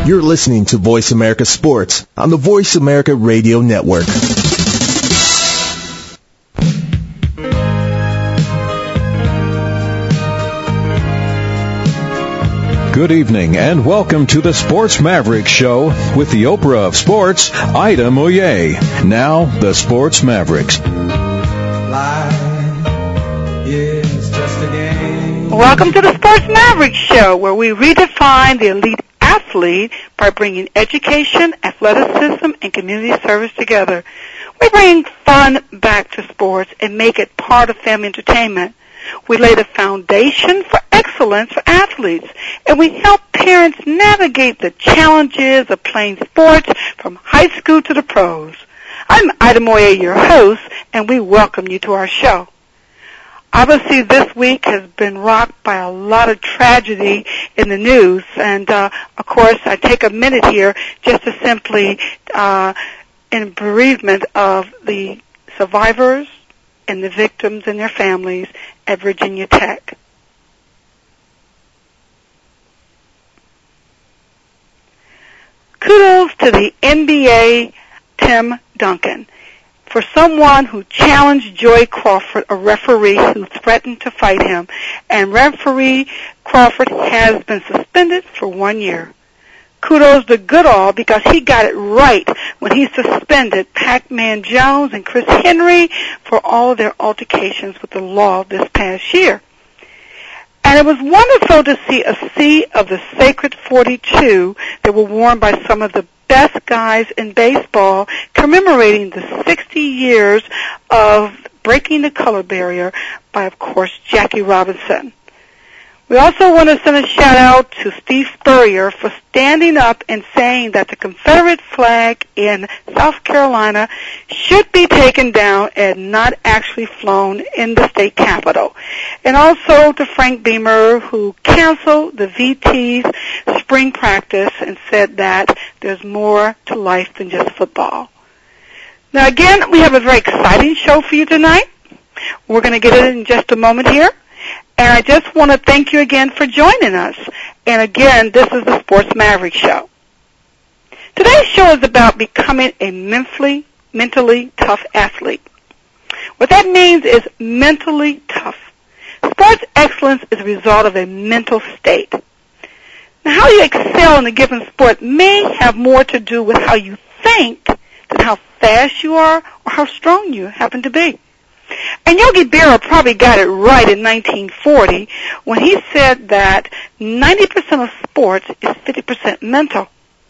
You're listening to Voice America Sports on the Voice America Radio Network. Good evening and welcome to the Sports Maverick Show with the Oprah of Sports, Ida Moye. Now, the Sports Mavericks. Life is just a game. Welcome to the Sports Maverick Show, where we redefine the elite athlete by bringing education, athleticism, and community service together. We bring fun back to sports and make it part of family entertainment. We lay the foundation for excellence for athletes, and we help parents navigate the challenges of playing sports from high school to the pros. I'm Ida Moye, your host, and we welcome you to our show. Obviously, this week has been rocked by a lot of tragedy in the news, and of course, I take a minute here just to simply, in bereavement of the survivors and the victims and their families at Virginia Tech. Kudos to the NBA Tim Duncan for someone who challenged Joy Crawford, a referee who threatened to fight him, and referee Crawford has been suspended for 1 year. Kudos to Goodall because he got it right when he suspended Pac-Man Jones and Chris Henry for all their altercations with the law this past year. And it was wonderful to see a sea of the sacred 42 that were worn by some of the best guys in baseball, commemorating the 60 years of breaking the color barrier by, of course, Jackie Robinson. We also want to send a shout-out to Steve Spurrier for standing up and saying that the Confederate flag in South Carolina should be taken down and not actually flown in the state capitol. And also to Frank Beamer, who canceled the VT's spring practice and said that there's more to life than just football. Now, again, we have a very exciting show for you tonight. We're going to get it in just a moment here. And I just want to thank you again for joining us. And again, this is the Sports Maverick Show. Today's show is about becoming a mentally tough athlete. What that means is mentally tough. Sports excellence is a result of a mental state. Now, how you excel in a given sport may have more to do with how you think than how fast you are or how strong you happen to be. And Yogi Berra probably got it right in 1940 when he said that 90% of sports is 50% mental.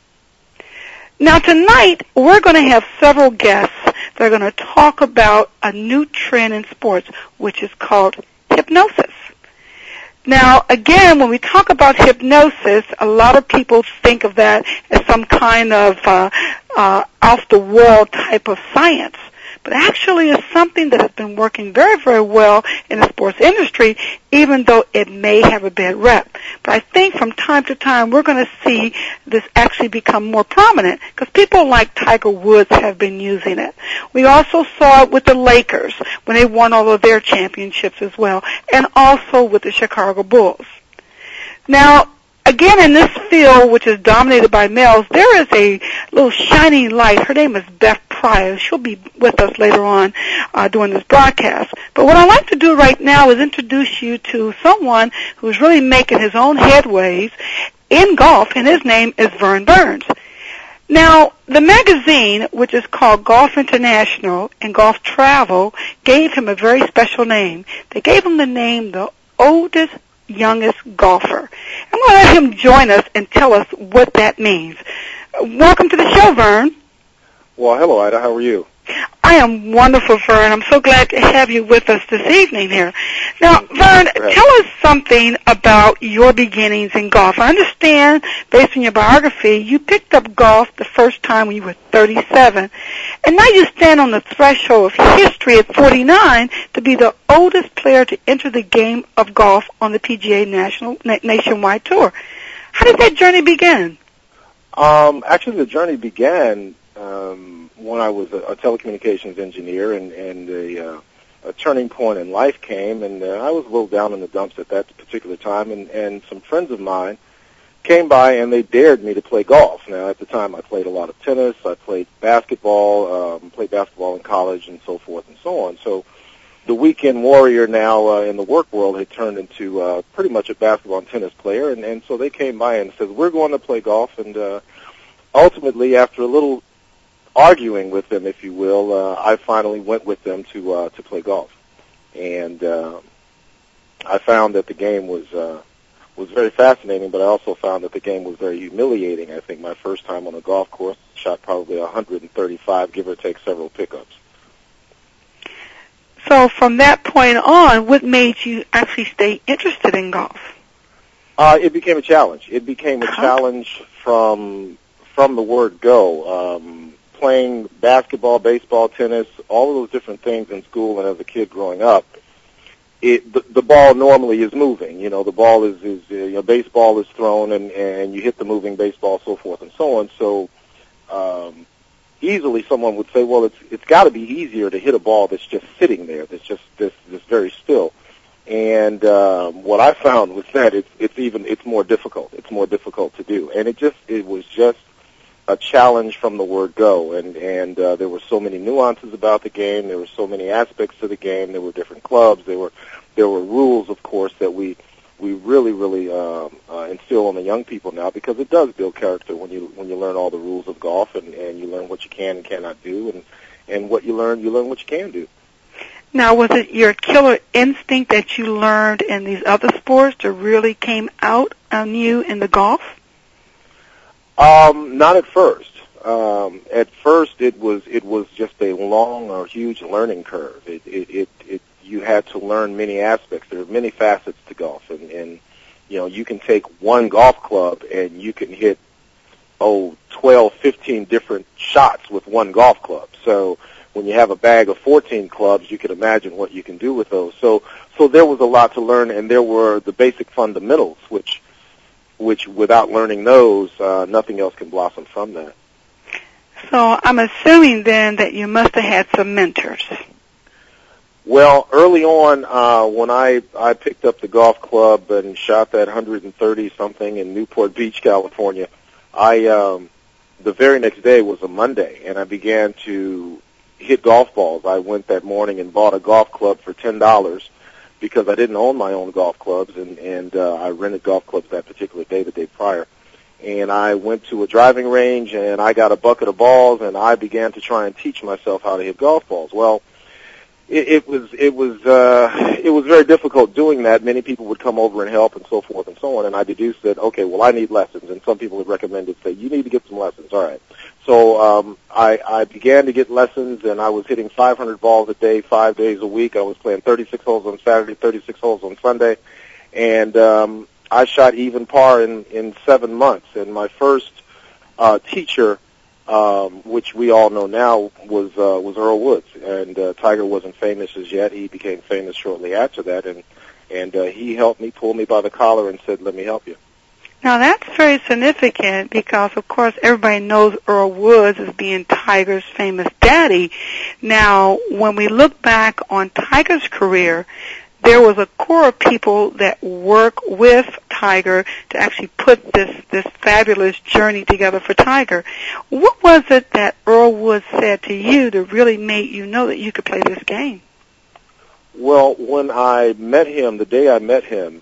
Now tonight, we're going to have several guests that are going to talk about a new trend in sports, which is called hypnosis. Now, again, when we talk about hypnosis, a lot of people think of that as some kind of off-the-wall type of science. But actually it's something that has been working very, very well in the sports industry, even though it may have a bad rep. But I think from time to time we're going to see this actually become more prominent because people like Tiger Woods have been using it. We also saw it with the Lakers when they won all of their championships as well, and also with the Chicago Bulls. Now, again, in this field, which is dominated by males, there is a little shining light. Her name is Beth Pryor. She'll be with us later on during this broadcast. But what I'd like to do right now is introduce you to someone who's really making his own headways in golf, and his name is Vern Burns. Now, the magazine, which is called Golf International and Golf Travel, gave him a very special name. They gave him the name the oldest youngest golfer. I'm going to let him join us and tell us what that means. Welcome to the show, Vern. Well, hello, Ida. How are you? I am wonderful, Vern. I'm so glad to have you with us this evening here. Now, Vern, tell us something about your beginnings in golf. I understand, based on your biography, you picked up golf the first time when you were 37, and now you stand on the threshold of history at 49 to be the oldest player to enter the game of golf on the PGA Nationwide Tour. How did that journey begin? Actually, the journey began when I was a telecommunications engineer, and a turning point in life came, and I was a little down in the dumps at that particular time, and some friends of mine came by and they dared me to play golf. Now, at the time, I played a lot of tennis. I played basketball in college, and so forth and so on. So the weekend warrior now in the work world had turned into pretty much a basketball and tennis player, and so they came by and said, we're going to play golf, and ultimately, after a little arguing with them, if you will, I finally went with them to play golf. And I found that the game was very fascinating, but I also found that the game was very humiliating. I think my first time on a golf course, shot probably 135, give or take several pickups. So from that point on, what made you actually stay interested in golf? It became a challenge. It became a challenge from the word go. Playing basketball, baseball, tennis, all of those different things in school and as a kid growing up, the ball normally is moving. You know, the ball is baseball is thrown and you hit the moving baseball, so forth and so on. So easily someone would say, well, it's got to be easier to hit a ball that's just sitting there, that's just this very still. And what I found was that it's more difficult. It's more difficult to do, and it was just a challenge from the word go. And there were so many nuances about the game. There were so many aspects to the game. There were different clubs. There were rules, of course, that we really instill on the young people now, because it does build character when you learn all the rules of golf and you learn what you can and cannot do, and what you learn what you can do. Now, was it your killer instinct that you learned in these other sports that really came out on you in the golf? Not at first. At first, it was just a long or huge learning curve. You had to learn many aspects. There are many facets to golf, and you can take one golf club and you can hit 12, 15 different shots with one golf club. So when you have a bag of 14 clubs, you can imagine what you can do with those. So there was a lot to learn, and there were the basic fundamentals, which without learning those, nothing else can blossom from that. So I'm assuming then that you must have had some mentors. Well, early on, when I picked up the golf club and shot that 130-something in Newport Beach, California, the very next day was a Monday, and I began to hit golf balls. I went that morning and bought a golf club for $10 because I didn't own my own golf clubs, and I rented golf clubs that particular day, the day prior. And I went to a driving range, and I got a bucket of balls, and I began to try and teach myself how to hit golf balls. Well, it was very difficult doing that. Many people would come over and help and so forth and so on, and I deduced that, okay, well, I need lessons, and some people would recommend it, say, you need to get some lessons. All right. So I began to get lessons, and I was hitting 500 balls a day, 5 days a week. I was playing 36 holes on Saturday, 36 holes on Sunday, and I shot even par in 7 months. And my first teacher, which we all know now, was Earl Woods. And Tiger wasn't famous as yet. He became famous shortly after that, and he helped me, pulled me by the collar, and said, "Let me help you." Now, that's very significant because, of course, everybody knows Earl Woods as being Tiger's famous daddy. Now, when we look back on Tiger's career, there was a core of people that work with Tiger to actually put this fabulous journey together for Tiger. What was it that Earl Woods said to you that really made you know that you could play this game? Well, when I met him, the day I met him,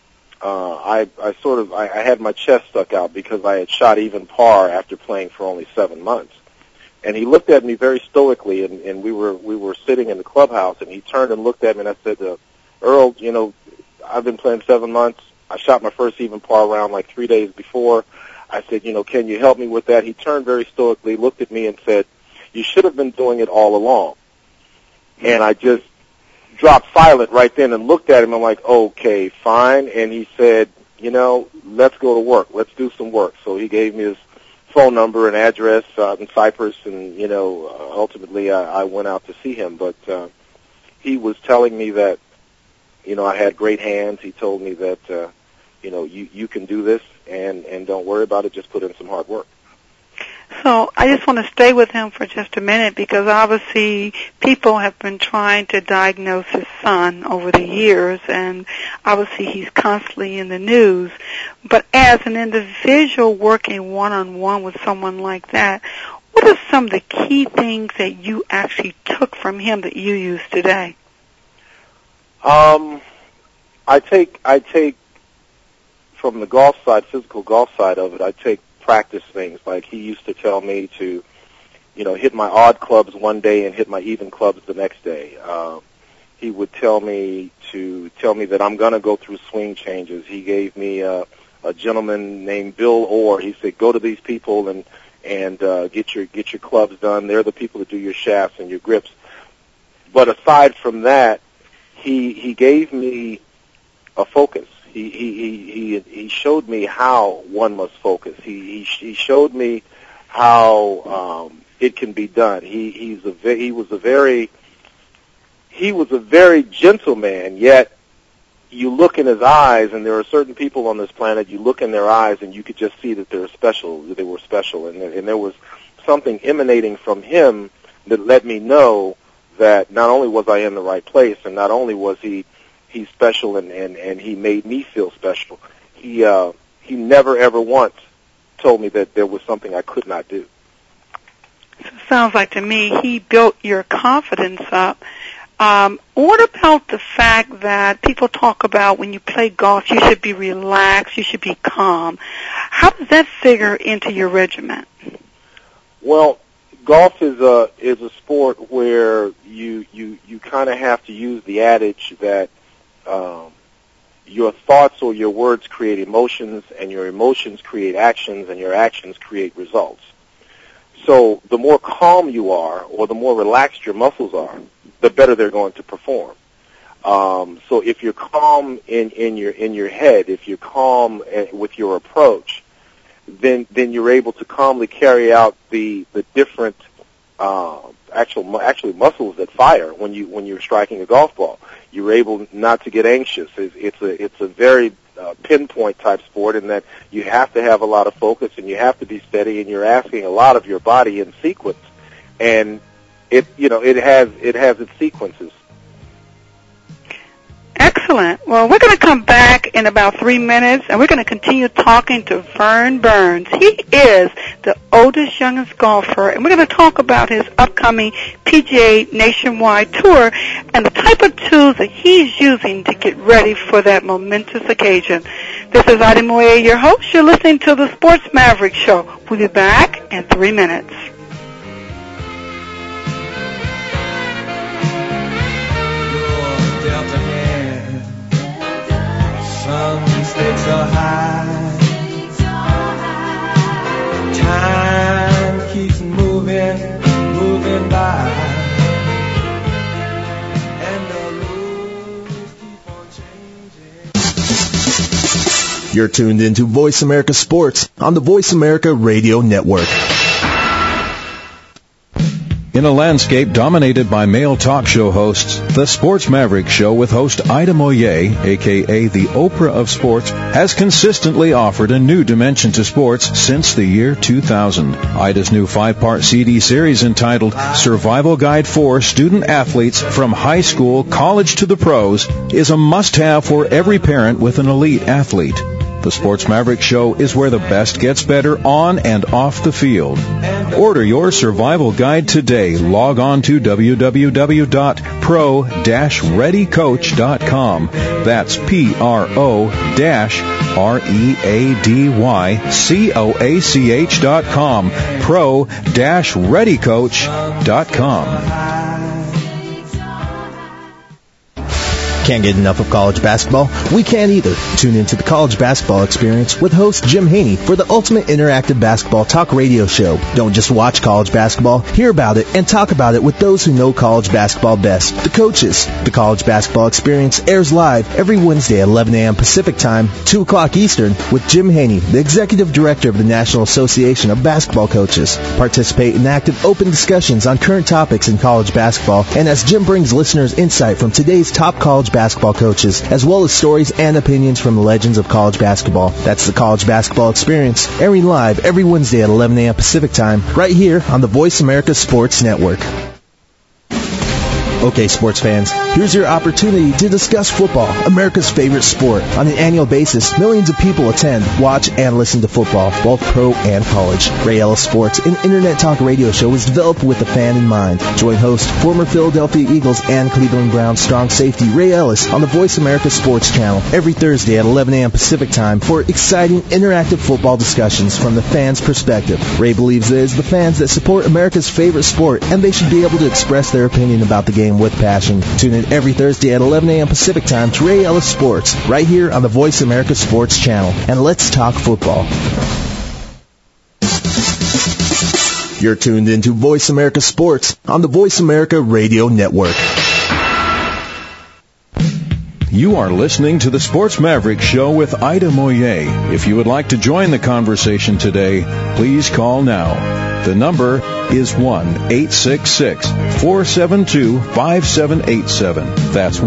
I had my chest stuck out because I had shot even par after playing for only 7 months. And he looked at me very stoically, and we were sitting in the clubhouse, and he turned and looked at me, and I said, Earl, I've been playing 7 months. I shot my first even par round like 3 days before. I said, can you help me with that? He turned very stoically, looked at me, and said, you should have been doing it all along. And I just dropped silent right then and looked at him. I'm like, okay, fine. And he said, let's go to work. Let's do some work. So he gave me his phone number and address in Cyprus, and, ultimately I went out to see him. But he was telling me that, I had great hands. He told me that, you can do this, and don't worry about it. Just put in some hard work. So I just want to stay with him for just a minute because obviously people have been trying to diagnose his son over the years, and obviously he's constantly in the news. But as an individual working one-on-one with someone like that, what are some of the key things that you actually took from him that you use today? I take from the golf side, physical golf side of it, I take practice things. Like he used to tell me to, hit my odd clubs one day and hit my even clubs the next day. He would tell me that I'm going to go through swing changes. He gave me a gentleman named Bill Orr. He said, go to these people and get your clubs done. They're the people that do your shafts and your grips. But aside from that, he gave me a focus. He showed me how one must focus. He showed me how it can be done. He was a very gentle man, yet you look in his eyes, and there are certain people on this planet, you look in their eyes and you could just see that they were special, and there was something emanating from him that let me know that not only was I in the right place, and not only was he's special and he made me feel special, he never ever once told me that there was something I could not do. So it sounds like to me he built your confidence up. What about the fact that people talk about when you play golf, you should be relaxed, you should be calm? How does that figure into your regimen? Well, golf is a sport where you kind of have to use the adage that your thoughts or your words create emotions, and your emotions create actions, and your actions create results. So the more calm you are, or the more relaxed your muscles are, the better they're going to perform. So if you're calm in your head, if you're calm with your approach, then you're able to calmly carry out the different actually muscles that fire when you're striking a golf ball. You're able not to get anxious. It's a very pinpoint type sport in that you have to have a lot of focus and you have to be steady, and you're asking a lot of your body in sequence, and it has its sequences. Excellent. Well, we're going to come back in about 3 minutes, and we're going to continue talking to Vern Burns. He is the oldest, youngest golfer, and we're going to talk about his upcoming PGA Nationwide Tour and the type of tools that he's using to get ready for that momentous occasion. This is Ida Moye, your host. You're listening to the Sports Maverick Show. We'll be back in 3 minutes. Some stakes are high. Time keeps moving by. And the rules keep on changing. You're tuned into Voice America Sports on the Voice America Radio Network. In a landscape dominated by male talk show hosts, the Sports Maverick Show with host Ida Moye, a.k.a. the Oprah of Sports, has consistently offered a new dimension to sports since the year 2000. Ida's new 5-part CD series entitled Survival Guide for Student Athletes from High School, College to the Pros is a must-have for every parent with an elite athlete. The Sports Maverick Show is where the best gets better on and off the field. Order your survival guide today. Log on to www.pro-readycoach.com. That's pro-readycoach.com. pro-readycoach.com. Can't get enough of college basketball? We can't either. Tune into the College Basketball Experience with host Jim Haney for the ultimate interactive basketball talk radio show. Don't just watch college basketball, hear about it, and talk about it with those who know college basketball best, the coaches. The College Basketball Experience airs live every Wednesday at 11 a.m. Pacific Time, 2 o'clock Eastern, with Jim Haney, the Executive Director of the National Association of Basketball Coaches. Participate in active, open discussions on current topics in college basketball, and as Jim brings listeners insight from today's top college basketball coaches, as well as stories and opinions from the legends of college basketball. That's the College Basketball Experience, airing live every Wednesday at 11 a.m. Pacific Time, right here on the Voice America Sports Network. Okay, sports fans, here's your opportunity to discuss football, America's favorite sport. On an annual basis, millions of people attend, watch, and listen to football, both pro and college. Ray Ellis Sports, an internet talk radio show, was developed with the fan in mind. Join host, former Philadelphia Eagles and Cleveland Browns strong safety Ray Ellis on the Voice America Sports Channel every Thursday at 11 a.m. Pacific Time for exciting, interactive football discussions from the fans' perspective. Ray believes it is the fans that support America's favorite sport, and they should be able to express their opinion about the game with passion. Tune in every Thursday at 11 a.m. Pacific Time to Ray Ellis Sports, right here on the Voice America Sports Channel. And let's talk football. You're tuned into Voice America Sports on the Voice America Radio Network. You are listening to the Sports Maverick Show with Ida Moye. If you would like to join the conversation today, please call now. The number is 1-866-472-5787. That's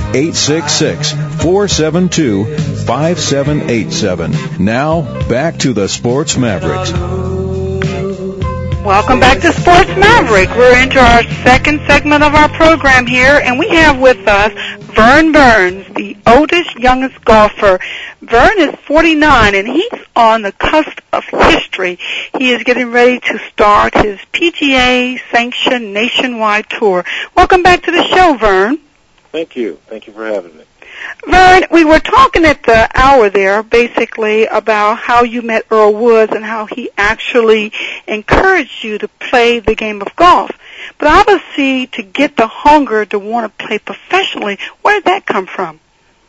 1-866-472-5787. Now, back to the Sports Mavericks. Welcome back to Sports Maverick. We're into our second segment of our program here, and we have with us Vern Burns, the oldest, youngest golfer. Vern is 49, and he's on the cusp of history. He is getting ready to start his PGA-sanctioned nationwide tour. Welcome back to the show, Vern. Thank you. Thank you for having me. Vern, we were talking at the hour there basically about how you met Earl Woods and how he actually encouraged you to play the game of golf. But obviously to get the hunger to want to play professionally, where did that come from?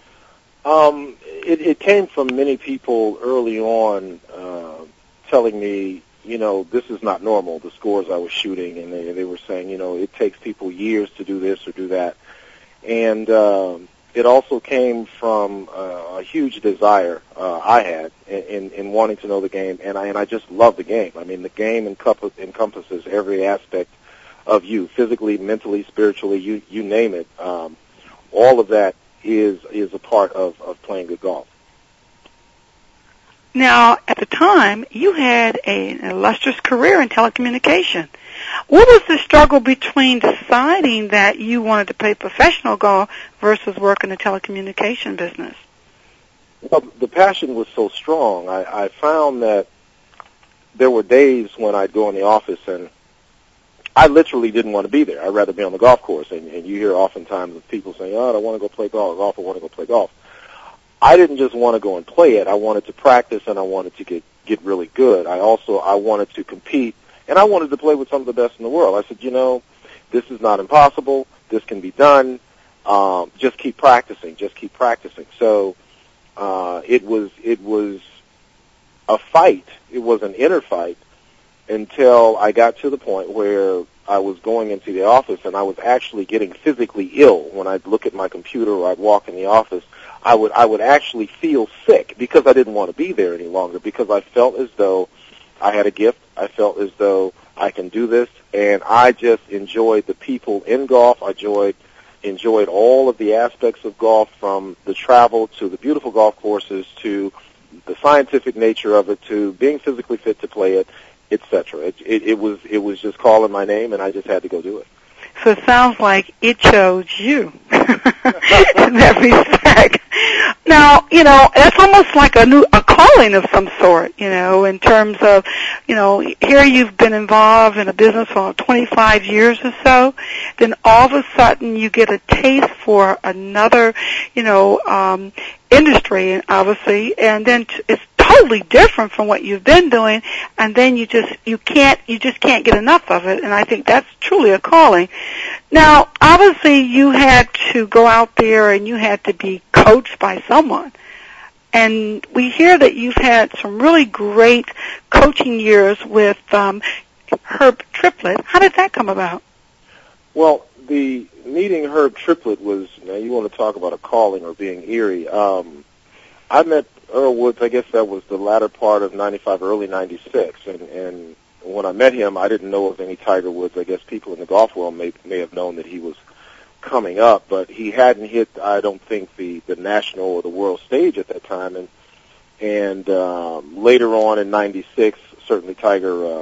It came from many people early on telling me, this is not normal, the scores I was shooting, and they were saying, it takes people years to do this or do that. And it also came from a huge desire I had in wanting to know the game, and I just love the game. I mean, the game encompasses every aspect of you, physically, mentally, spiritually, you name it. All of that is a part of playing good golf. Now, at the time, you had an illustrious career in telecommunication. What was the struggle between deciding that you wanted to play professional golf versus work in the telecommunication business? Well, the passion was so strong. I found that there were days when I'd go in the office and I literally didn't want to be there. I'd rather be on the golf course. And you hear oftentimes of people saying, I want to go play golf, I want to go play golf. I didn't just want to go and play it. I wanted to practice, and I wanted to get really good. I wanted to compete, and I wanted to play with some of the best in the world. I said, this is not impossible. This can be done. Just keep practicing. So it was a fight. It was an inner fight until I got to the point where I was going into the office and I was actually getting physically ill. When I'd look at my computer or I'd walk in the office, I would actually feel sick because I didn't want to be there any longer, because I felt as though I had a gift. I felt as though I can do this, and I just enjoyed the people in golf. I enjoyed all of the aspects of golf, from the travel to the beautiful golf courses to the scientific nature of it to being physically fit to play it, etc. It was just calling my name, and I just had to go do it. So it sounds like it chose you in that respect. Now, that's almost like a calling of some sort, in terms of, here you've been involved in a business for 25 years or so, then all of a sudden you get a taste for another, industry, obviously, and then it's totally different from what you've been doing, and then you just can't get enough of it, and I think that's truly a calling. Now, obviously, you had to go out there and you had to be coached by someone, and we hear that you've had some really great coaching years with Herb Triplett. How did that come about? Well, the meeting Herb Triplett was, now you want to talk about a calling or being eerie. I met Earl Woods, I guess that was the latter part of 95, early 96, and when I met him, I didn't know of any Tiger Woods. I guess people in the golf world may have known that he was coming up, but he hadn't hit, I don't think, the national or the world stage at that time. And later on in '96, certainly Tiger,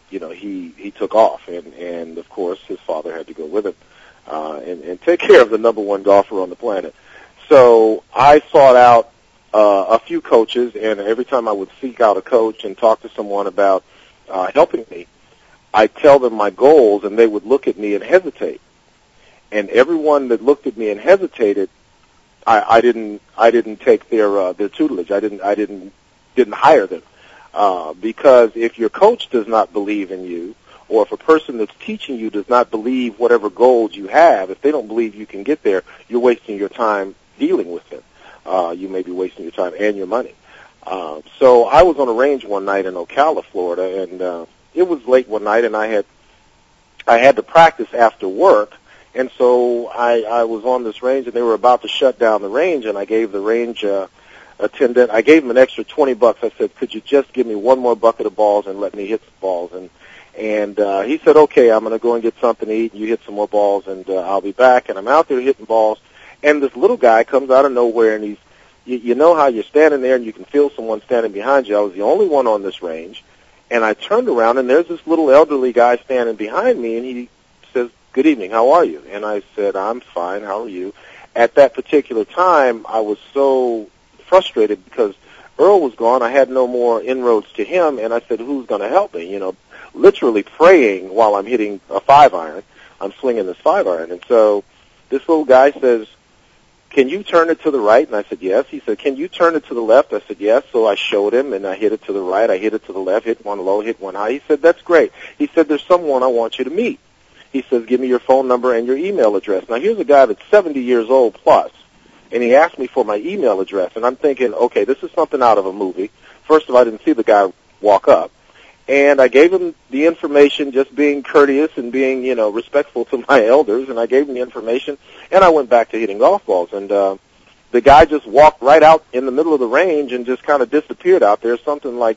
he took off, and of course his father had to go with him and take care of the number one golfer on the planet. So I sought out a few coaches, and every time I would seek out a coach and talk to someone about helping me, I'd tell them my goals, and they would look at me and hesitate. And everyone that looked at me and hesitated, I didn't take their tutelage. I didn't hire them because if your coach does not believe in you, or if a person that's teaching you does not believe whatever goals you have, if they don't believe you can get there, you're wasting your time dealing with them. You may be wasting your time and your money. So I was on a range one night in Ocala, Florida, and it was late one night, and I had to practice after work. And so I was on this range, and they were about to shut down the range, and I gave the range attendant, I gave him an extra $20. I said, could you just give me one more bucket of balls and let me hit some balls? And he said, okay, I'm going to go and get something to eat, and you hit some more balls, and I'll be back. And I'm out there hitting balls, and this little guy comes out of nowhere, and you know how you're standing there and you can feel someone standing behind you. I was the only one on this range, and I turned around, and there's this little elderly guy standing behind me, and he says, good evening, how are you? And I said, I'm fine, how are you? At that particular time, I was so frustrated because Earl was gone. I had no more inroads to him, and I said, who's going to help me? Literally praying while I'm hitting a 5-iron. I'm swinging this 5-iron. And so this little guy says, can you turn it to the right? And I said, yes. He said, can you turn it to the left? I said, yes. So I showed him, and I hit it to the right. I hit it to the left, hit one low, hit one high. He said, that's great. He said, there's someone I want you to meet. He says, give me your phone number and your email address. Now, here's a guy that's 70 years old plus, and he asked me for my email address. And I'm thinking, okay, this is something out of a movie. First of all, I didn't see the guy walk up. And I gave him the information, just being courteous and being, respectful to my elders. And I gave him the information, and I went back to hitting golf balls. And the guy just walked right out in the middle of the range and just kind of disappeared out there, something like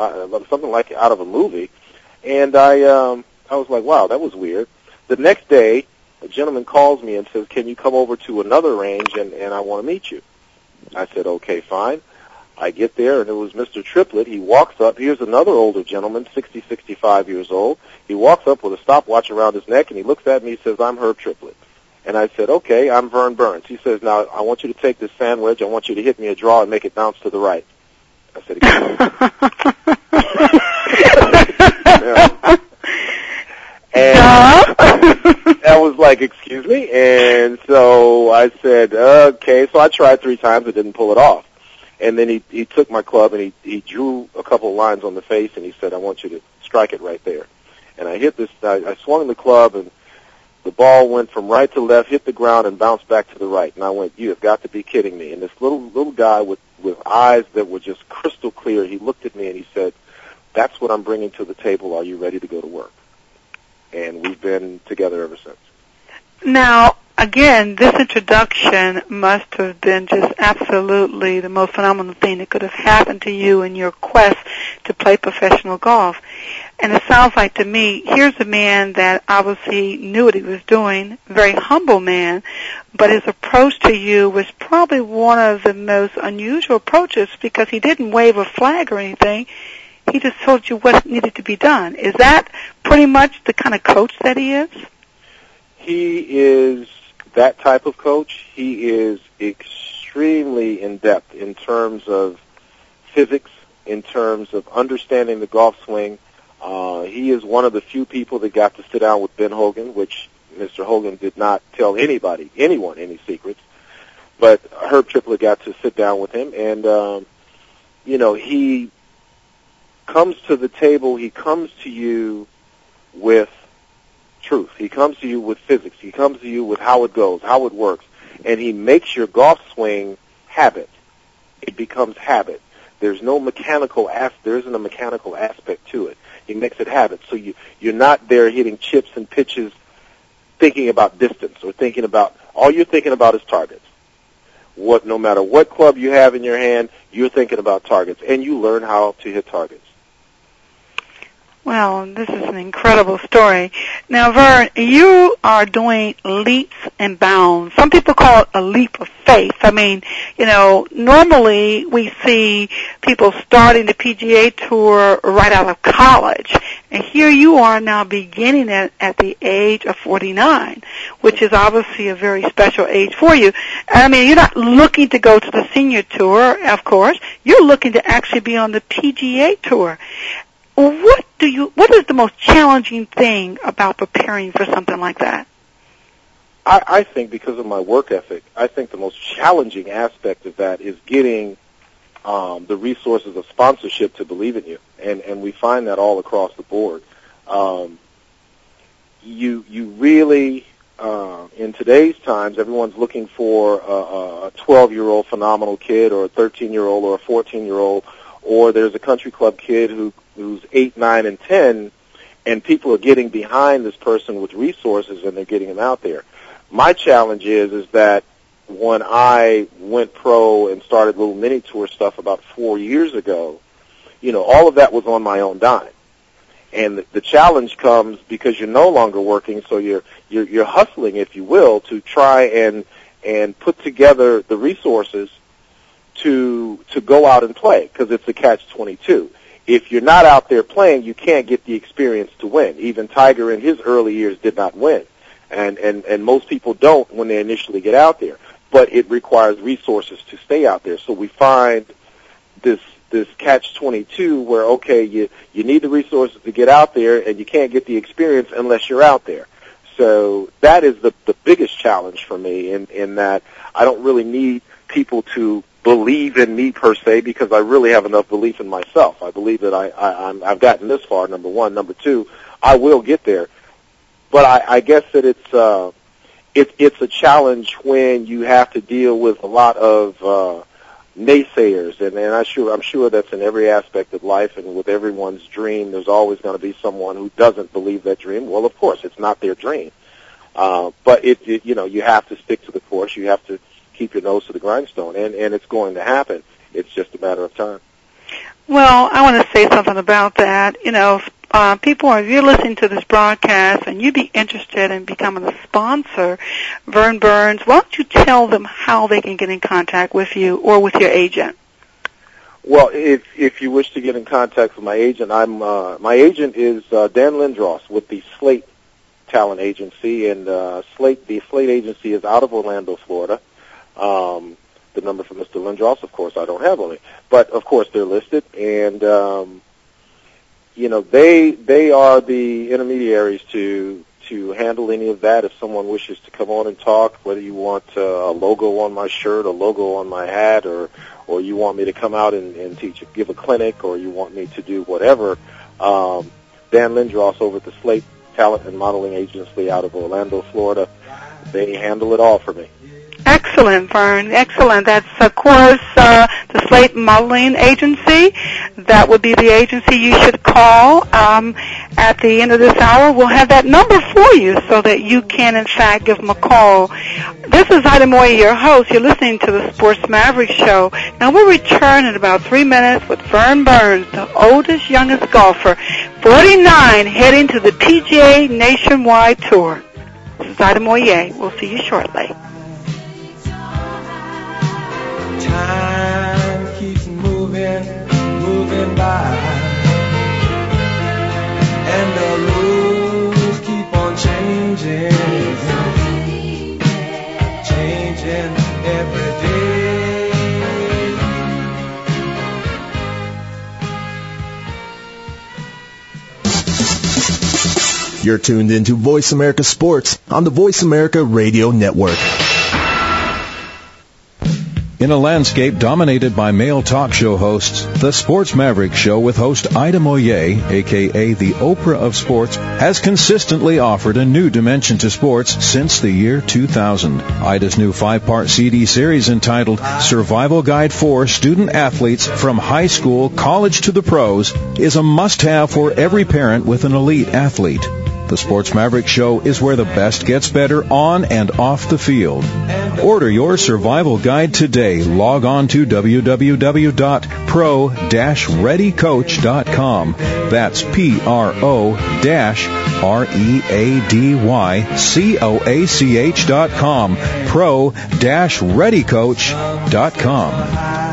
out of a movie. And I was like, wow, that was weird. The next day, a gentleman calls me and says, can you come over to another range, and I want to meet you. I said, okay, fine. I get there, and it was Mr. Triplett. He walks up. Here's another older gentleman, 60, 65 years old. He walks up with a stopwatch around his neck, and he looks at me and says, I'm Herb Triplett. And I said, okay, I'm Vern Burns. He says, now, I want you to take this sand wedge. I want you to hit me a draw and make it bounce to the right. I said, yeah. And I was like, excuse me? And so I said, okay. So I tried 3 times. I didn't pull it off. And then he took my club, and he drew a couple of lines on the face, and he said, I want you to strike it right there. And I hit this, I swung the club, and the ball went from right to left, hit the ground, and bounced back to the right. And I went, you have got to be kidding me. And this little guy with eyes that were just crystal clear, he looked at me, and he said, that's what I'm bringing to the table. Are you ready to go to work? And we've been together ever since. Now, again, this introduction must have been just absolutely the most phenomenal thing that could have happened to you in your quest to play professional golf. And it sounds like to me, here's a man that obviously knew what he was doing, very humble man, but his approach to you was probably one of the most unusual approaches because he didn't wave a flag or anything. He just told you what needed to be done. Is that pretty much the kind of coach that he is? He is that type of coach. He is extremely in-depth in terms of physics, in terms of understanding the golf swing. He is one of the few people that got to sit down with Ben Hogan, which Mr. Hogan did not tell anyone any secrets. But Herb Triplett got to sit down with him, and, he comes to the table, he comes to you with truth. He comes to you with physics. He comes to you with how it goes, how it works, and he makes your golf swing habit. It becomes habit. There isn't a mechanical aspect to it. He makes it habit. So you're not there hitting chips and pitches thinking about distance or all you're thinking about is targets. No matter what club you have in your hand, you're thinking about targets, and you learn how to hit targets. Well, this is an incredible story. Now, Vern, you are doing leaps and bounds. Some people call it a leap of faith. I mean, normally we see people starting the PGA Tour right out of college. And here you are now beginning it at the age of 49, which is obviously a very special age for you. I mean, you're not looking to go to the senior tour, of course. You're looking to actually be on the PGA Tour. What is the most challenging thing about preparing for something like that? I think because of my work ethic, I think the most challenging aspect of that is getting the resources of sponsorship to believe in you, and we find that all across the board. You really, in today's times, everyone's looking for a 12-year-old phenomenal kid, or a 13-year-old, or a 14-year-old, or there's a country club kid who's 8, 9, and 10, and people are getting behind this person with resources, and they're getting them out there. My challenge is that when I went pro and started little mini tour stuff about 4 years ago, all of that was on my own dime. And the challenge comes because you're no longer working, so you're hustling, if you will, to try and put together the resources to go out and play, because it's a catch-22. If you're not out there playing, you can't get the experience to win. Even Tiger in his early years did not win. And most people don't when they initially get out there. But it requires resources to stay out there. So we find this catch-22 where, okay, you need the resources to get out there, and you can't get the experience unless you're out there. So that is the biggest challenge for me, in that I don't really need people to believe in me per se, because I really have enough belief in myself. I believe that I've gotten this far, number one. Number two, I will get there. But I guess that it's a challenge when you have to deal with a lot of naysayers, and I'm sure that's in every aspect of life, and with everyone's dream, there's always going to be someone who doesn't believe that dream. Well, of course, it's not their dream. But you have to stick to the course. You have to keep your nose to the grindstone, and it's going to happen. It's just a matter of time. Well, I want to say something about that. People, if you're listening to this broadcast and you'd be interested in becoming a sponsor, Vern Burns, why don't you tell them how they can get in contact with you or with your agent? Well, if you wish to get in contact with my agent, my agent is Dan Lindros with the Slate Talent Agency, and the Slate Agency is out of Orlando, Florida. The number for Mr. Lindros, of course, I don't have on it, but of course they're listed, and they are the intermediaries to handle any of that. If someone wishes to come on and talk, whether you want a logo on my shirt, a logo on my hat, or you want me to come out and give a clinic, or you want me to do whatever, Dan Lindros over at the Slate Talent and Modeling Agency out of Orlando, Florida, they handle it all for me. Excellent, Vern. Excellent. That's, of course, the Slate Modeling Agency. That would be the agency you should call. At the end of this hour, we'll have that number for you so that you can, in fact, give them a call. This is Ida Moya, your host. You're listening to the Sports Maverick Show. Now, we'll return in about 3 minutes with Vern Burns, the oldest, youngest golfer, 49, heading to the PGA Nationwide Tour. This is Ida Moya. We'll see you shortly. Time keeps moving by, and the rules keep on changing every day. You're tuned into Voice America Sports on the Voice America Radio Network. In a landscape dominated by male talk show hosts, the Sports Maverick Show with host Ida Moye, a.k.a. the Oprah of Sports, has consistently offered a new dimension to sports since the year 2000. Ida's new 5-part CD series entitled Survival Guide for Student Athletes from High School, College to the Pros is a must-have for every parent with an elite athlete. The Sports Maverick Show is where the best gets better on and off the field. Order your survival guide today. Log on to www.pro-readycoach.com. That's pro-readycoach.com. pro-readycoach.com.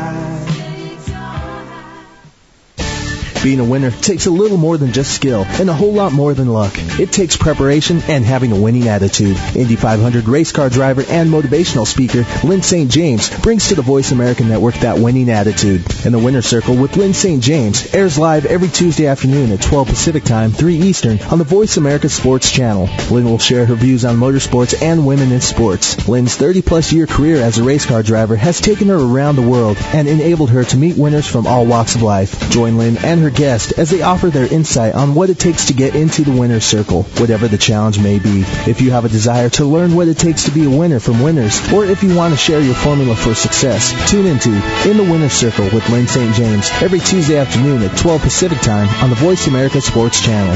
Being a winner takes a little more than just skill and a whole lot more than luck. It takes preparation and having a winning attitude. Indy 500 race car driver and motivational speaker Lynn St. James brings to the Voice America Network that winning attitude. And the Winner's Circle with Lynn St. James airs live every Tuesday afternoon at 12 Pacific Time, 3 Eastern on the Voice America Sports Channel. Lynn will share her views on motorsports and women in sports. Lynn's 30-plus year career as a race car driver has taken her around the world and enabled her to meet winners from all walks of life. Join Lynn and her guest as they offer their insight on what it takes to get into the winner's circle, whatever the challenge may be. If you have a desire to learn what it takes to be a winner from winners, or if you want to share your formula for success, tune into In the Winner's Circle with Lynn St. James every Tuesday afternoon at 12 Pacific Time on the Voice America Sports Channel.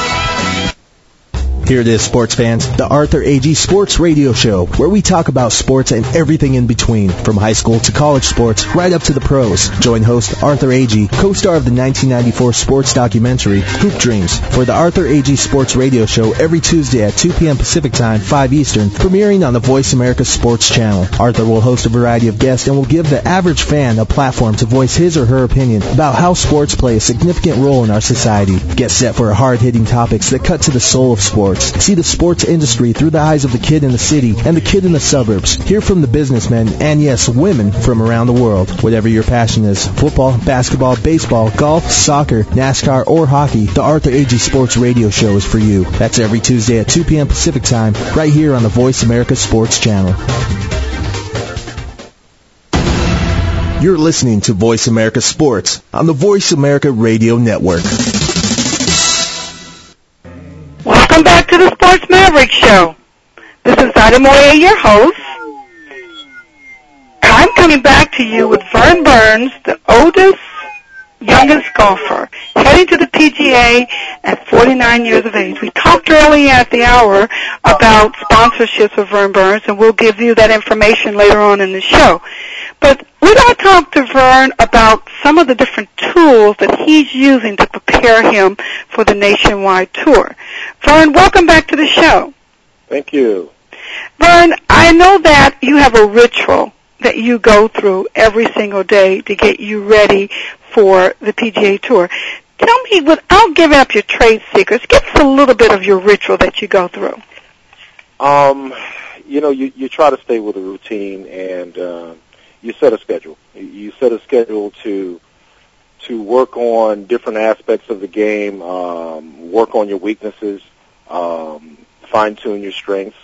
Here it is, sports fans, the Arthur Agee Sports Radio Show, where we talk about sports and everything in between, from high school to college sports, right up to the pros. Join host Arthur Agee, co-star of the 1994 sports documentary Hoop Dreams, for the Arthur Agee Sports Radio Show every Tuesday at 2 p.m. Pacific Time, 5 Eastern, premiering on the Voice America Sports Channel. Arthur will host a variety of guests and will give the average fan a platform to voice his or her opinion about how sports play a significant role in our society. Get set for hard-hitting topics that cut to the soul of sports. See the sports industry through the eyes of the kid in the city and the kid in the suburbs. Hear from the businessmen and, yes, women from around the world. Whatever your passion is, football, basketball, baseball, golf, soccer, NASCAR, or hockey, the Arthur Agee Sports Radio Show is for you. That's every Tuesday at 2 p.m. Pacific Time, right here on the Voice America Sports Channel. You're listening to Voice America Sports on the Voice America Radio Network. Welcome back to the Sports Maverick Show. This is Ida Moya, your host. I'm coming back to you with Vern Burns, the oldest, youngest golfer, heading to the PGA at 49 years of age. We talked earlier at the hour about sponsorships of Vern Burns, and we'll give you that information later on in the show. But we're going to talk to Vern about some of the different tools that he's using to prepare him for the nationwide tour. Vern, welcome back to the show. Thank you. Vern, I know that you have a ritual that you go through every single day to get you ready for the PGA Tour. Tell me, without giving up your trade secrets, give us a little bit of your ritual that you go through. You try to stay with a routine, and you set a schedule. You set a schedule to work on different aspects of the game, work on your weaknesses, fine-tune your strengths.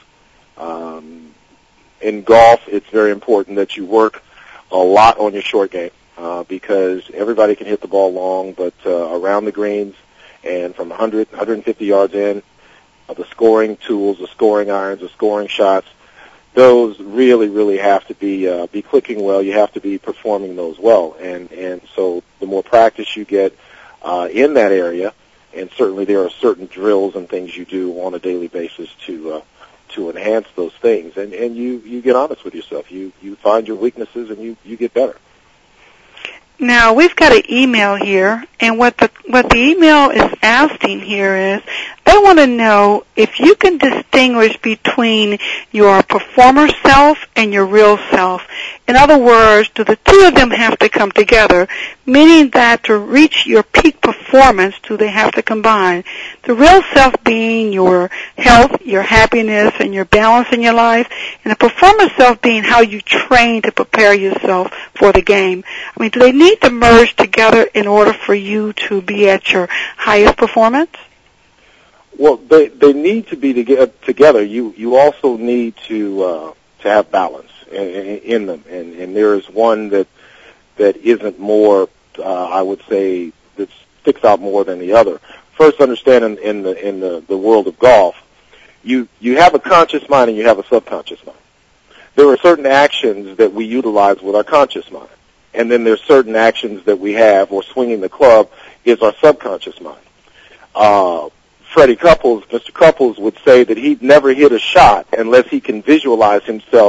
In golf, it's very important that you work a lot on your short game because everybody can hit the ball long, but around the greens and from 100, 150 yards in, the scoring tools, the scoring irons, the scoring shots, those really, really have to be clicking well. You have to be performing those well, and so the more practice you get in that area, and certainly there are certain drills and things you do on a daily basis to enhance those things, and you get honest with yourself. You find your weaknesses and you get better. Now, we've got an email here, and what the email is asking here is they want to know if you can distinguish between your performer self and your real self. In other words, do the two of them have to come together, meaning that to reach your peak performance, do they have to combine? The real self being your health, your happiness, and your balance in your life, and the performer self being how you train to prepare yourself for the game. I mean, do they need to merge together in order for you to be at your highest performance? Well, they need to be together. You also need to have balance in them, and there is one that isn't more, I would say, that sticks out more than the other. First, understand in the world of golf, you have a conscious mind and you have a subconscious mind. There are certain actions that we utilize with our conscious mind, and then there's certain actions that we have, or swinging the club is our subconscious mind. Freddie Couples, Mr. Couples would say that he'd never hit a shot unless he can visualize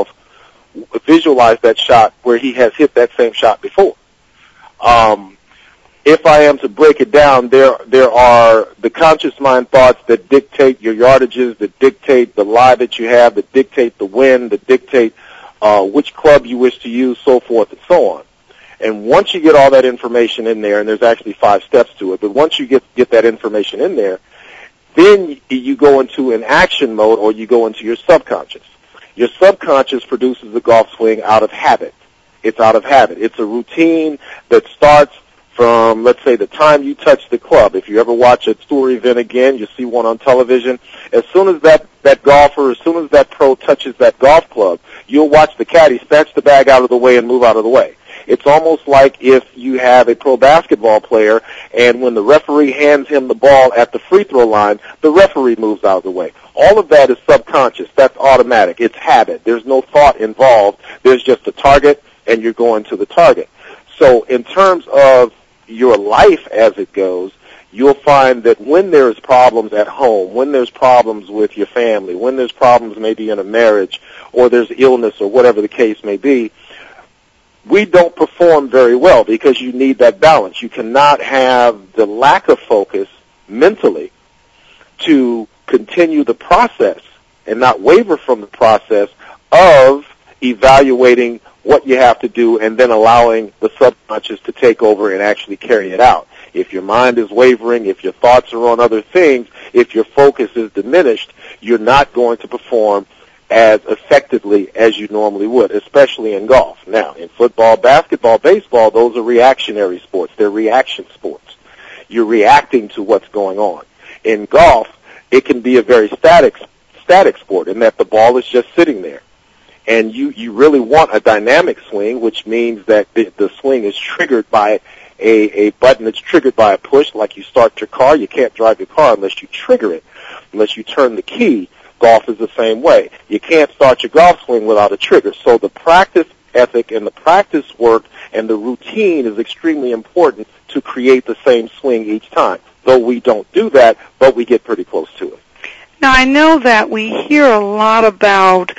that shot where he has hit that same shot before. If I am to break it down, there are the conscious mind thoughts that dictate your yardages, that dictate the lie that you have, that dictate the win, that dictate which club you wish to use, so forth and so on. And once you get all that information in there, and there's actually 5 steps to it, but once you get that information in there, then you go into an action mode, or you go into your subconscious. Your subconscious produces the golf swing out of habit. It's out of habit. It's a routine that starts from, let's say, the time you touch the club. If you ever watch a tour event again, you see one on television, as soon as that golfer, as soon as that pro touches that golf club, you'll watch the caddy snatch the bag out of the way and move out of the way. It's almost like if you have a pro basketball player, and when the referee hands him the ball at the free throw line, the referee moves out of the way. All of that is subconscious. That's automatic. It's habit. There's no thought involved. There's just a target, and you're going to the target. So in terms of your life as it goes, you'll find that when there's problems at home, when there's problems with your family, when there's problems maybe in a marriage, or there's illness or whatever the case may be, we don't perform very well because you need that balance. You cannot have the lack of focus mentally to continue the process and not waver from the process of evaluating what you have to do and then allowing the subconscious to take over and actually carry it out. If your mind is wavering, if your thoughts are on other things, if your focus is diminished, you're not going to perform as effectively as you normally would, especially in golf. Now, in football, basketball, baseball, those are reactionary sports. They're reaction sports. You're reacting to what's going on. In golf, it can be a very static sport in that the ball is just sitting there. And you really want a dynamic swing, which means that the swing is triggered by a button that's triggered by a push, like you start your car. You can't drive your car unless you trigger it, unless you turn the key. Golf is the same way. You can't start your golf swing without a trigger. So the practice ethic and the practice work and the routine is extremely important to create the same swing each time. Though we don't do that, but we get pretty close to it. Now, I know that we hear a lot about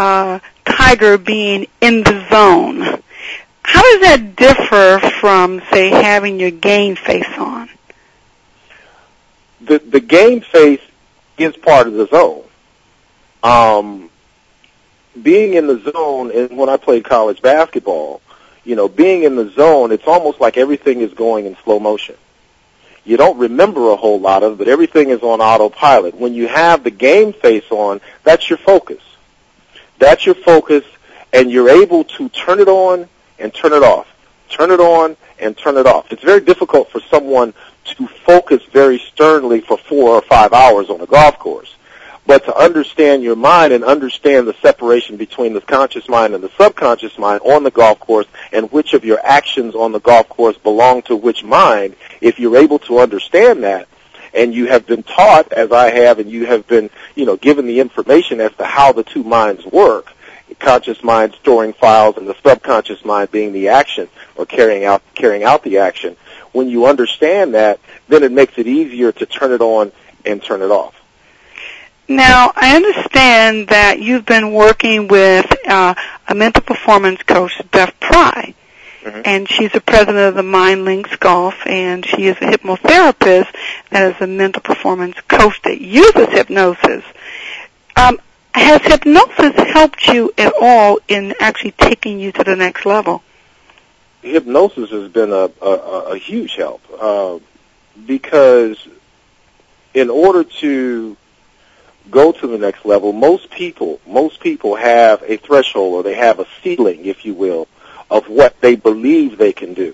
Tiger being in the zone. How does that differ from, say, having your game face on? The game face is part of the zone. Being in the zone, and when I played college basketball, being in the zone, it's almost like everything is going in slow motion. You don't remember a whole lot of it, but everything is on autopilot. When you have the game face on, that's your focus. That's your focus, and you're able to turn it on and turn it off. Turn it on and turn it off. It's very difficult for someone to focus very sternly for 4 or 5 hours on a golf course. But to understand your mind and understand the separation between the conscious mind and the subconscious mind on the golf course and which of your actions on the golf course belong to which mind, if you're able to understand that, and you have been taught, as I have, and you have been, given the information as to how the two minds work, the conscious mind storing files and the subconscious mind being the action or carrying out the action, when you understand that, then it makes it easier to turn it on and turn it off. Now, I understand that you've been working with a mental performance coach, Beth Pry, and she's the president of the Mind Links Golf, and she is a hypnotherapist that is a mental performance coach that uses hypnosis. Has hypnosis helped you at all in actually taking you to the next level? Hypnosis has been a huge help because in order to go to the next level, most people have a threshold, or they have a ceiling, if you will, of what they believe they can do.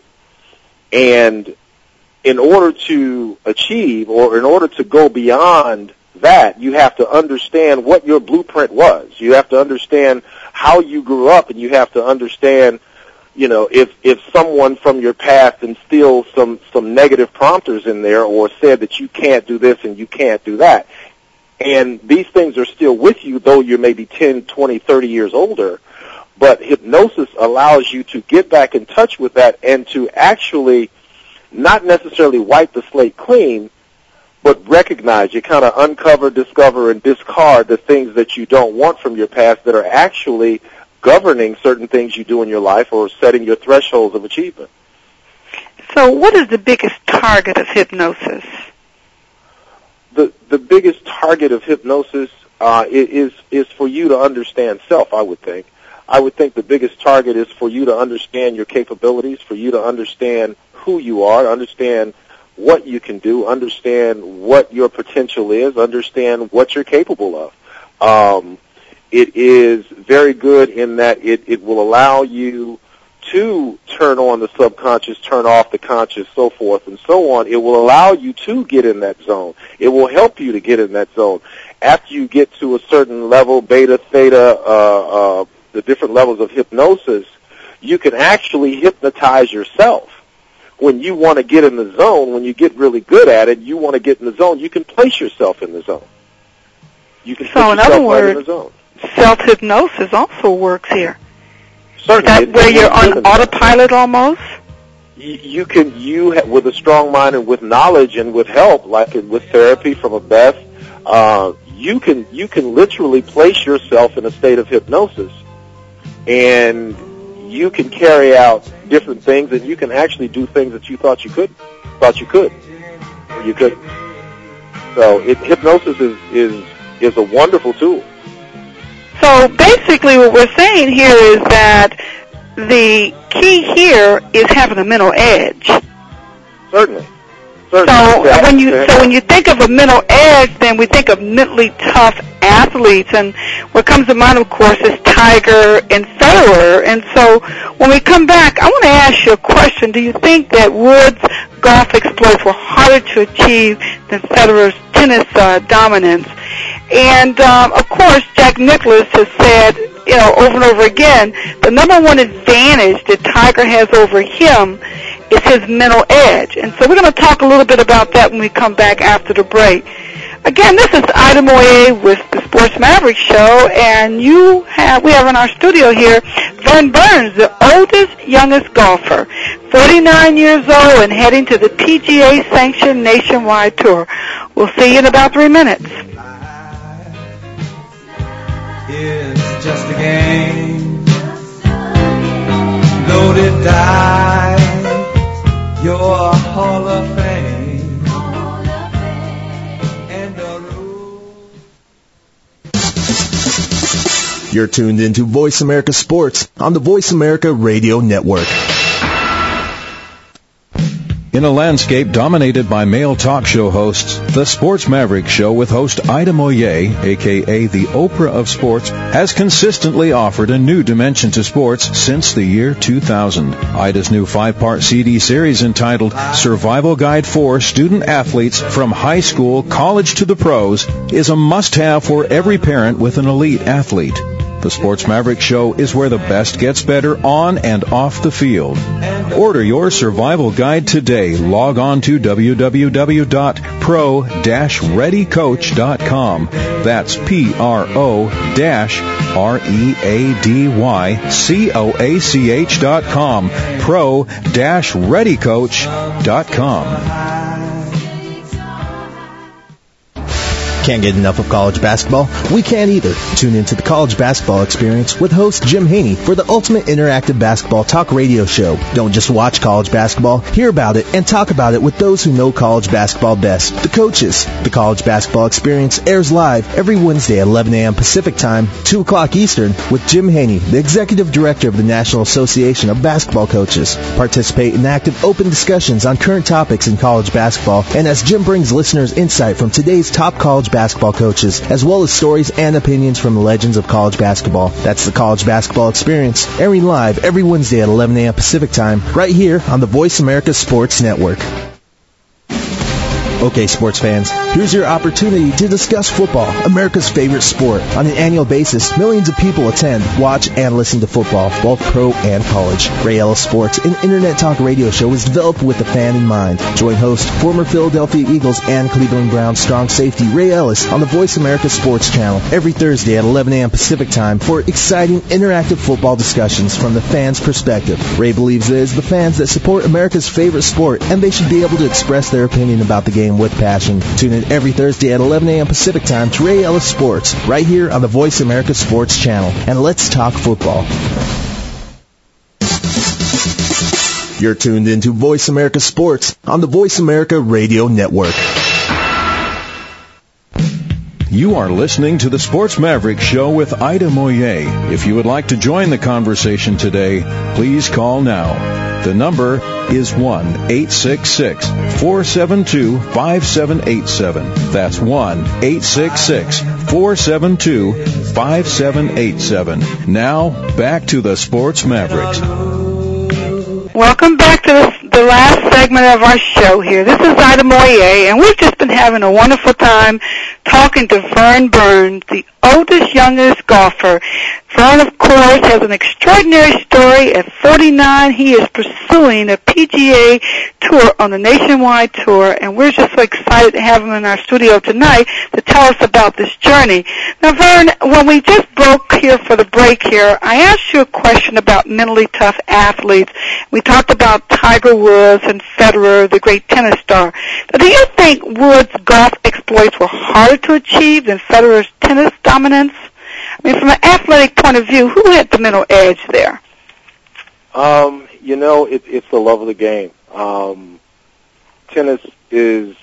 And in order to achieve, or in order to go beyond that, you have to understand what your blueprint was. You have to understand how you grew up, and you have to understand, if someone from your past instilled some negative prompters in there, or said that you can't do this and you can't do that. And these things are still with you, though you're maybe 10, 20, 30 years older. But hypnosis allows you to get back in touch with that and to actually not necessarily wipe the slate clean, but recognize, you kind of uncover, discover, and discard the things that you don't want from your past that are actually governing certain things you do in your life or setting your thresholds of achievement. So what is the biggest target of hypnosis? The biggest target of hypnosis is for you to understand self, I would think. I would think the biggest target is for you to understand your capabilities, for you to understand who you are, understand what you can do, understand what your potential is, understand what you're capable of. It is very good in that it will allow you to turn on the subconscious, turn off the conscious, so forth and so on. It will allow you to get in that zone. It will help you to get in that zone. After you get to a certain level, beta, theta, the different levels of hypnosis, you can actually hypnotize yourself. When you want to get in the zone, when you get really good at it, you want to get in the zone, you can place yourself in the zone. You can so put yourself right in the zone. Self-hypnosis also works here. Certainly. Is that where you're on autopilot almost? You can, with a strong mind and with knowledge and with help, like with therapy from a Beth, you can literally place yourself in a state of hypnosis, and you can carry out different things, and you can actually do things that you thought you could, or you couldn't. So hypnosis is a wonderful tool. So basically what we're saying here is that the key here is having a mental edge. Certainly. So when you think of a mental edge, then we think of mentally tough athletes, and what comes to mind, of course, is Tiger and Federer. And so when we come back, I want to ask you a question. Do you think that Woods' golf exploits were harder to achieve than Federer's tennis dominance? And, of course, Jack Nicklaus has said, over and over again, the number one advantage that Tiger has over him is his mental edge. And so we're going to talk a little bit about that when we come back after the break. Again, this is Ida Moye with the Sports Maverick Show, and we have in our studio here Vern Burns, the oldest, youngest golfer, 49 years old and heading to the PGA-sanctioned nationwide tour. We'll see you in about 3 minutes. It's just a game, loaded die, your Hall of Fame, and the rules. You're tuned into Voice America Sports on the Voice America Radio Network. In a landscape dominated by male talk show hosts, the Sports Maverick Show with host Ida Moye, a.k.a. the Oprah of Sports, has consistently offered a new dimension to sports since the year 2000. Ida's new 5-part CD series entitled Survival Guide for Student Athletes from High School, College to the Pros is a must-have for every parent with an elite athlete. The Sports Maverick Show is where the best gets better on and off the field. Order your survival guide today. Log on to www.pro-readycoach.com. That's pro-readycoach.com. pro-readycoach.com. Can't get enough of college basketball? We can't either. Tune into the College Basketball Experience with host Jim Haney for the ultimate interactive basketball talk radio show. Don't just watch college basketball, hear about it, and talk about it with those who know college basketball best, the coaches. The College Basketball Experience airs live every Wednesday at 11 a.m. Pacific Time, 2 o'clock Eastern, with Jim Haney, the Executive Director of the National Association of Basketball Coaches. Participate in active, open discussions on current topics in college basketball, and as Jim brings listeners insight from today's top college basketball coaches, as well as stories and opinions from the legends of college basketball. That's the College Basketball Experience, airing live every Wednesday at 11 a.m. Pacific Time, right here on the Voice America Sports Network. Okay, sports fans, here's your opportunity to discuss football, America's favorite sport. On an annual basis, millions of people attend, watch, and listen to football, both pro and college. Ray Ellis Sports, an internet talk radio show, is developed with the fan in mind. Join host, former Philadelphia Eagles and Cleveland Browns strong safety Ray Ellis on the Voice America Sports channel every Thursday at 11 a.m. Pacific Time for exciting, interactive football discussions from the fans' perspective. Ray believes it is the fans that support America's favorite sport, and they should be able to express their opinion about the game game with passion. Tune in every Thursday at 11 a.m. Pacific Time to Ray Ellis Sports, right here on the Voice America Sports Channel. And let's talk football. You're tuned into Voice America Sports on the Voice America Radio Network. You are listening to the Sports Maverick Show with Ida Moye. If you would like to join the conversation today, please call now. The number is 1-866-472-5787. That's 1-866-472-5787. Now, back to the Sports Mavericks. Welcome back to the last segment of our show here. This is Ida Moye, and we've just been having a wonderful time talking to Vern Burns, the oldest, youngest golfer. Vern, of course, has an extraordinary story. At 49, he is pursuing a PGA Tour on the nationwide tour, and we're just so excited to have him in our studio tonight to tell us about this journey. Now, Vern, when we just broke here for the break here, I asked you a question about mentally tough athletes. We talked about Tiger Woods and Federer, the great tennis star. Now, do you think Woods' golf exploits were harder to achieve than Federer's tennis dominance? I mean, from an athletic point of view, who had the mental edge there? It's the love of the game. Tennis is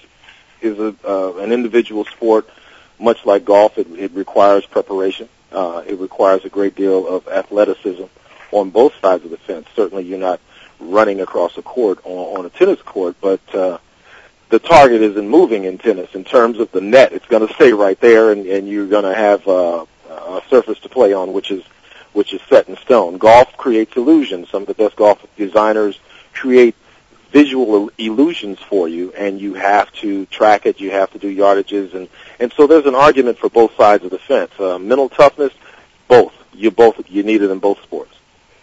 an individual sport, much like golf. It requires preparation. It requires a great deal of athleticism on both sides of the fence. Certainly, you're not running across a court on a tennis court, but the target isn't moving in tennis. In terms of the net, it's going to stay right there, and you're going to have a surface to play on, which is set in stone. Golf creates illusions. Some of the best golf designers create visual illusions for you, and you have to track it. You have to do yardages, and so there's an argument for both sides of the fence. Mental toughness, both. You need it in both sports.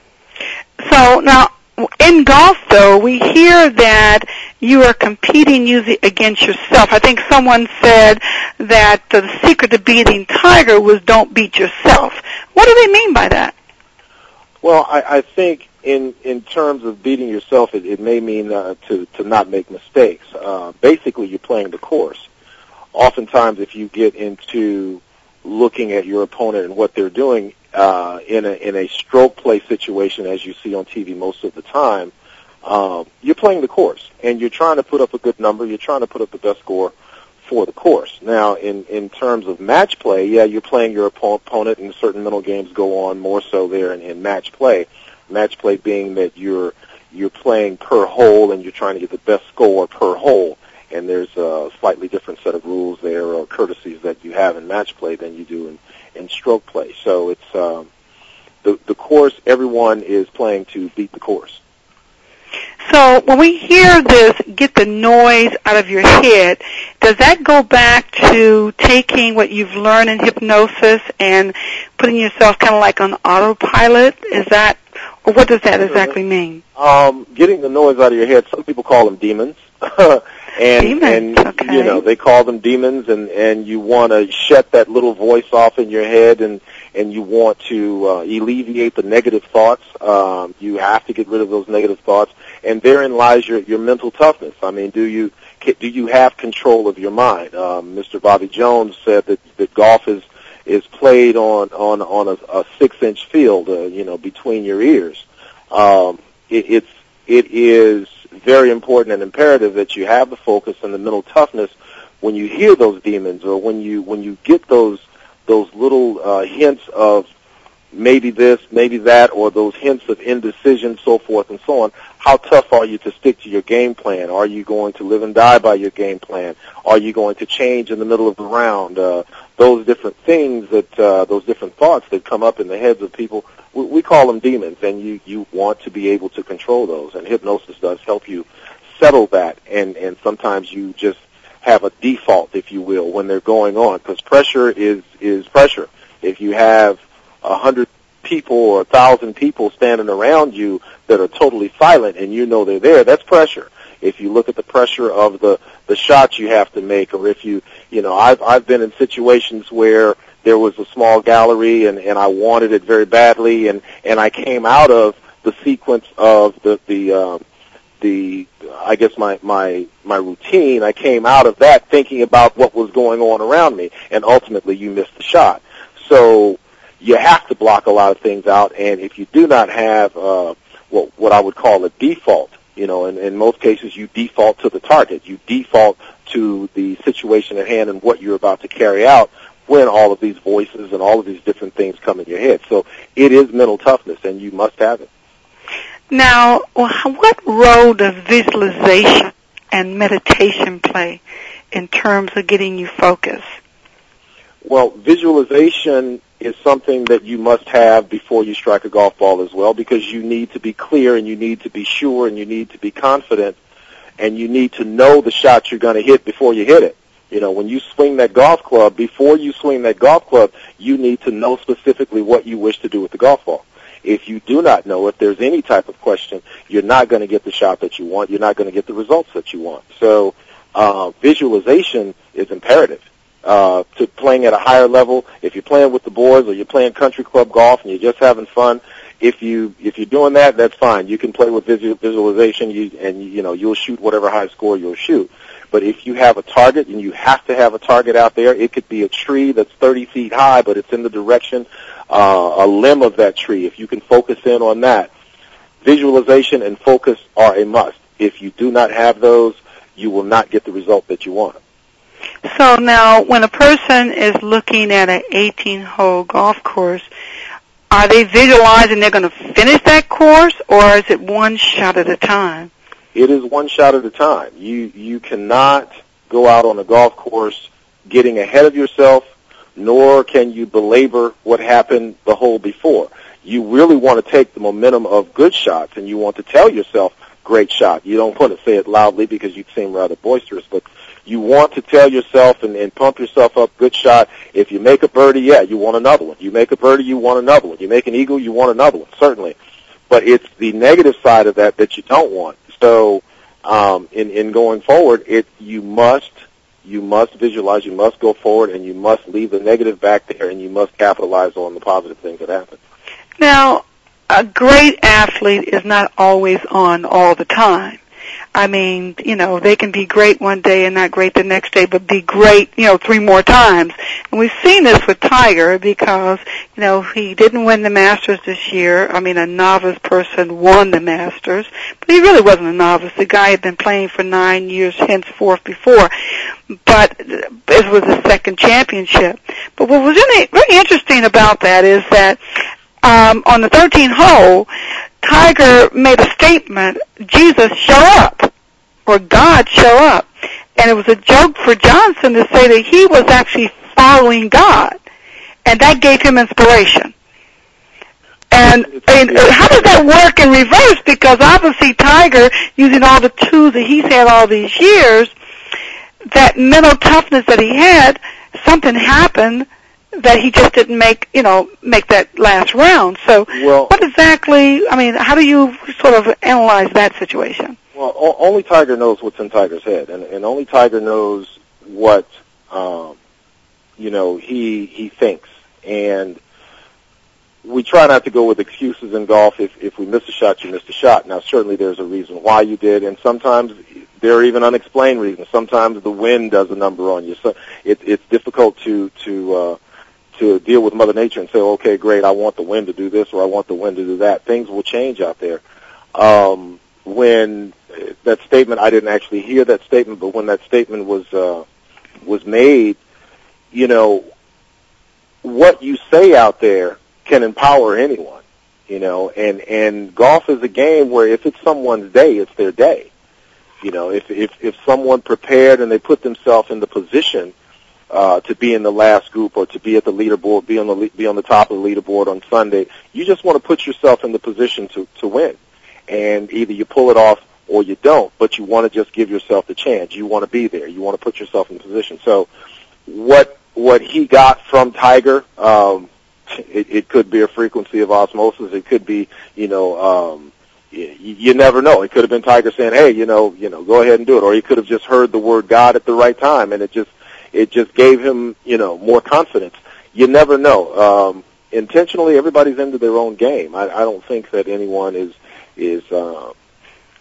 So now, in golf, though, we hear that you are competing usually against yourself. I think someone said that the secret to beating Tiger was don't beat yourself. What do they mean by that? Well, I think in terms of beating yourself, it may mean to not make mistakes. Basically, you're playing the course. Oftentimes, if you get into looking at your opponent and what they're doing in a stroke play situation, as you see on TV most of the time, you're playing the course, and you're trying to put up a good number. You're trying to put up the best score for the course. Now, in terms of match play, yeah, you're playing your opponent, and certain mental games go on more so there in match play. Match play being that you're playing per hole, and you're trying to get the best score per hole. And there's a slightly different set of rules there or courtesies that you have in match play than you do in stroke play. So it's the course, everyone is playing to beat the course. So when we hear this, get the noise out of your head, does that go back to taking what you've learned in hypnosis and putting yourself kind of like on autopilot? Is that, or what does that exactly mean? Getting the noise out of your head, some people call them demons. And okay. They call them demons, and you want to shut that little voice off in your head, and you want to alleviate the negative thoughts. You have to get rid of those negative thoughts, and therein lies your mental toughness. I mean, do you have control of your mind? Mr. Bobby Jones said that golf is played on a 6-inch field, between your ears. It is very important and imperative that you have the focus and the mental toughness when you hear those demons, or when you get those little hints of maybe this, maybe that, or those hints of indecision, so forth and so on. How tough are you to stick to your game plan? Are you going to live and die by your game plan? Are you going to change in the middle of the round? Those different things those different thoughts that come up in the heads of people, we call them demons, and you want to be able to control those, and hypnosis does help you settle that, and sometimes you just have a default, if you will, when they're going on, because pressure is pressure. If you have 100 people or 1,000 people standing around you that are totally silent and you know they're there, that's pressure. If you look at the pressure of the shots you have to make, or if I've been in situations where there was a small gallery and I wanted it very badly, and I came out of the sequence of the I guess my routine, I came out of that thinking about what was going on around me, and ultimately you missed the shot. So you have to block a lot of things out, and if you do not have what I would call a default, in most cases you default to the target, you default to the situation at hand and what you're about to carry out when all of these voices and all of these different things come in your head. So it is mental toughness, and you must have it. Now, what role does visualization and meditation play in terms of getting you focused? Well, visualization is something that you must have before you strike a golf ball as well, because you need to be clear and you need to be sure and you need to be confident and you need to know the shot you're going to hit before you hit it. When you swing that golf club, before you swing that golf club, you need to know specifically what you wish to do with the golf ball. If you do not know, if there's any type of question, you're not going to get the shot that you want. You're not going to get the results that you want. So visualization is imperative to playing at a higher level. If you're playing with the boys or you're playing country club golf and you're just having fun, if you're doing that, that's fine. You can play with visualization, you'll shoot whatever high score you'll shoot. But if you have a target, and you have to have a target out there, it could be a tree that's 30 feet high, but it's in the direction, a limb of that tree. If you can focus in on that, visualization and focus are a must. If you do not have those, you will not get the result that you want. So now, when a person is looking at an 18-hole golf course, are they visualizing they're going to finish that course, or is it one shot at a time? It is one shot at a time. You cannot go out on a golf course getting ahead of yourself, nor can you belabor what happened the hole before. You really want to take the momentum of good shots, and you want to tell yourself, great shot. You don't want to say it loudly because you'd seem rather boisterous, but you want to tell yourself and pump yourself up, good shot. If you make a birdie, you want another one. You make a birdie, you want another one. You make an eagle, you want another one, certainly. But it's the negative side of that you don't want. So in going forward, you must visualize, you must go forward, and you must leave the negative back there, and you must capitalize on the positive things that happen. Now, a great athlete is not always on all the time. I mean, they can be great one day and not great the next day, but be great, 3 more times. And we've seen this with Tiger because, he didn't win the Masters this year. I mean, a novice person won the Masters, but he really wasn't a novice. The guy had been playing for 9 years henceforth before, but it was his second championship. But what was really interesting about that is that on the 13th hole, Tiger made a statement, Jesus, show up, or God, show up. And it was a joke for Johnson to say that he was actually following God, and that gave him inspiration. And how does that work in reverse? Because obviously Tiger, using all the tools that he's had all these years, that mental toughness that he had, something happened that he just didn't make that last round. So what exactly, how do you sort of analyze that situation? Well, only Tiger knows what's in Tiger's head, and only Tiger knows what, he thinks. And we try not to go with excuses in golf. If we miss a shot, you missed a shot. Now, certainly there's a reason why you did, and sometimes there are even unexplained reasons. Sometimes the wind does a number on you. So it's difficult to deal with Mother Nature and say, okay, great, I want the wind to do this or I want the wind to do that. Things will change out there. When that statement, I didn't actually hear that statement, but when that statement was made, what you say out there can empower anyone, and golf is a game where if it's someone's day, it's their day. If someone prepared and they put themselves in the position to be in the last group or to be at the leaderboard, be on the top of the leaderboard on Sunday, you just want to put yourself in the position to win. And either you pull it off or you don't, but you want to just give yourself the chance. You want to be there. You want to put yourself in position. So what he got from Tiger, it could be a frequency of osmosis. It could be, you never know. It could have been Tiger saying, hey, go ahead and do it. Or he could have just heard the word God at the right time, and it just gave him, more confidence. You never know. Intentionally, everybody's into their own game. I don't think that anyone is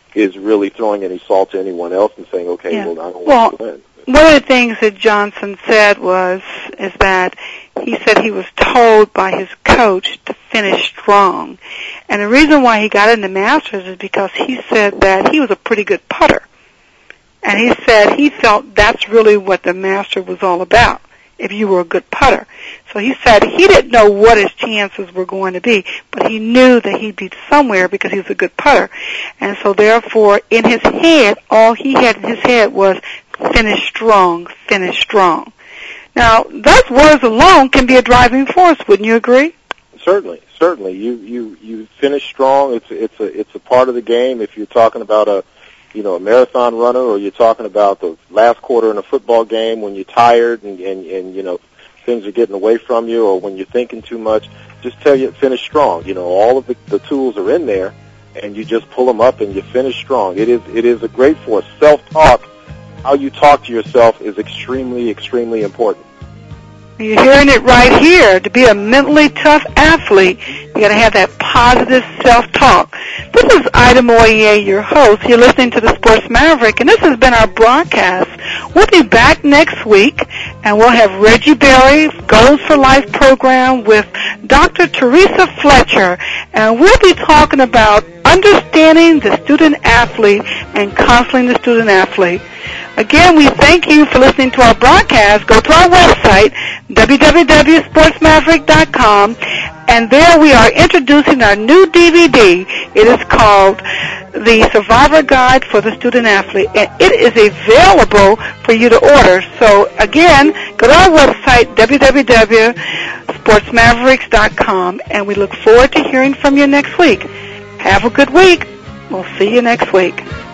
is really throwing any salt to anyone else and saying, okay, Yeah. well, I don't want to win. One of the things that Johnson said is that he said he was told by his coach to finish strong. And the reason why he got into Masters is because he said that he was a pretty good putter. And he said he felt that's really what the Master was all about, if you were a good putter. So he said he didn't know what his chances were going to be, but he knew that he'd be somewhere because he was a good putter. And so therefore, in his head, all he had in his head was finish strong, finish strong. Now, those words alone can be a driving force, wouldn't you agree? Certainly. You finish strong. It's a part of the game. If you're talking about a marathon runner, or you're talking about the last quarter in a football game when you're tired and things are getting away from you, or when you're thinking too much, just tell you finish strong. All of the tools are in there, and you just pull them up and you finish strong. It is a great force. Self-talk, how you talk to yourself, is extremely, extremely important. You're hearing it right here. To be a mentally tough athlete, you got to have that positive self-talk. This is Ida Moyer, your host. You're listening to the Sports Maverick, and this has been our broadcast. We'll be back next week, and we'll have Reggie Berry, Goals for Life program with Dr. Teresa Fletcher, and we'll be talking about understanding the student athlete and counseling the student athlete. Again, we thank you for listening to our broadcast. Go to our website, www.sportsmaverick.com, and there we are introducing our new DVD. It is called The Survivor Guide for the Student Athlete, and it is available for you to order. So, again, go to our website, www.sportsmavericks.com, and we look forward to hearing from you next week. Have a good week. We'll see you next week.